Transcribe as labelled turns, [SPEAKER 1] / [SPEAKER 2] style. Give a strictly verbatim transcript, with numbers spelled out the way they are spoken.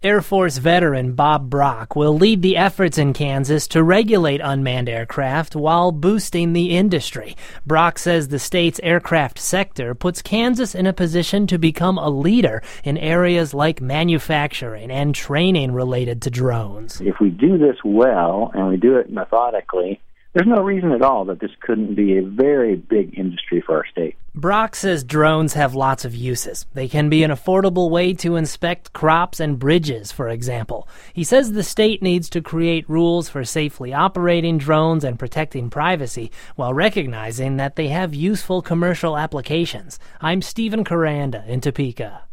[SPEAKER 1] Air Force veteran Bob Brock will lead the efforts in Kansas to regulate unmanned aircraft while boosting the industry. Brock says the state's aircraft sector puts Kansas in a position to become a leader in areas like manufacturing and training related to drones.
[SPEAKER 2] If we do this well and we do it methodically, there's no reason at all that this couldn't be a very big industry for our state.
[SPEAKER 1] Brock says drones have lots of uses. They can be an affordable way to inspect crops and bridges, for example. He says the state needs to create rules for safely operating drones and protecting privacy while recognizing that they have useful commercial applications. I'm Stephen Caranda in Topeka.